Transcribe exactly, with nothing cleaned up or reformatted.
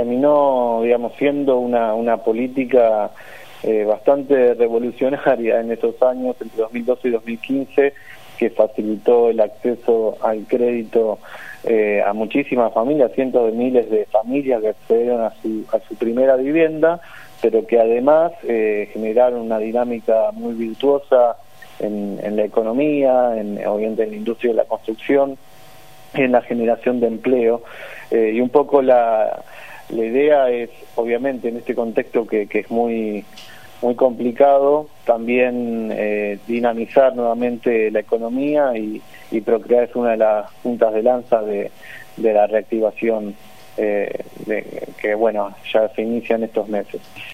terminó, digamos, siendo una, una política eh, bastante revolucionaria en esos años, entre dos mil doce y dos mil quince, que facilitó el acceso al crédito eh, a muchísimas familias, cientos de miles de familias que accedieron a su, a su primera vivienda, pero que además eh, generaron una dinámica muy virtuosa en, en la economía, en, obviamente en la industria de la construcción, en la generación de empleo. Eh, y un poco la, la idea es, obviamente, en este contexto que, que es muy muy complicado, también eh, dinamizar nuevamente la economía y, y Procrear es una de las puntas de lanza de, de la reactivación eh, de, que, bueno, ya se inicia en estos meses.